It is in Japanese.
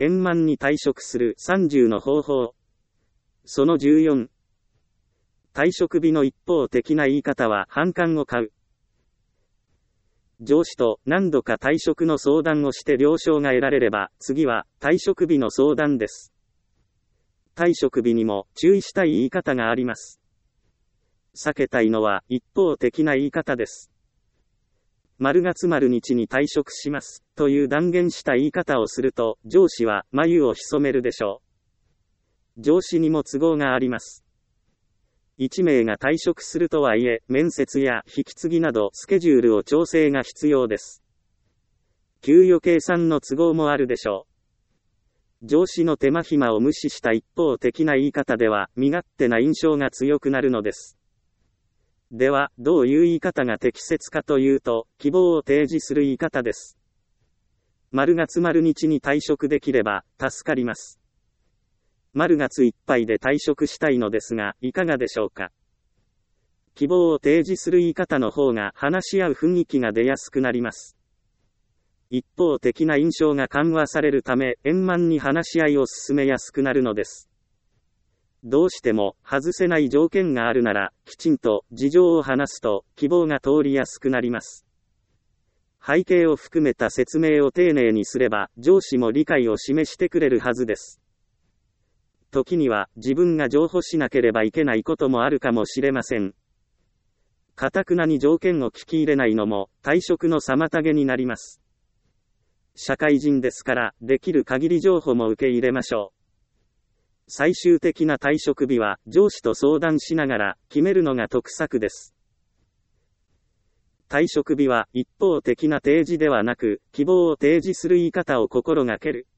円満に退職する30の方法。その14。退職日の一方的な言い方は反感を買う。上司と何度か退職の相談をして了承が得られれば、次は退職日の相談です。退職日にも注意したい言い方があります。避けたいのは一方的な言い方です。〇月〇日に退職しますという断言した言い方をすると、上司は眉を潜めるでしょう。上司にも都合があります。1名が退職するとはいえ、面接や引き継ぎなどスケジュールを調整が必要です。給与計算の都合もあるでしょう。上司の手間暇を無視した一方的な言い方では、身勝手な印象が強くなるのです。では、どういう言い方が適切かというと、希望を提示する言い方です。〇月〇日に退職できれば、助かります。〇月いっぱいで退職したいのですが、いかがでしょうか。希望を提示する言い方の方が話し合う雰囲気が出やすくなります。一方的な印象が緩和されるため、円満に話し合いを進めやすくなるのです。どうしても外せない条件があるなら、きちんと事情を話すと希望が通りやすくなります。背景を含めた説明を丁寧にすれば、上司も理解を示してくれるはずです。時には自分が譲歩しなければいけないこともあるかもしれません。頑なに条件を聞き入れないのも退職の妨げになります。社会人ですから、できる限り譲歩も受け入れましょう。最終的な退職日は上司と相談しながら決めるのが得策です。退職日は一方的な提示ではなく、希望を提示する言い方を心がける。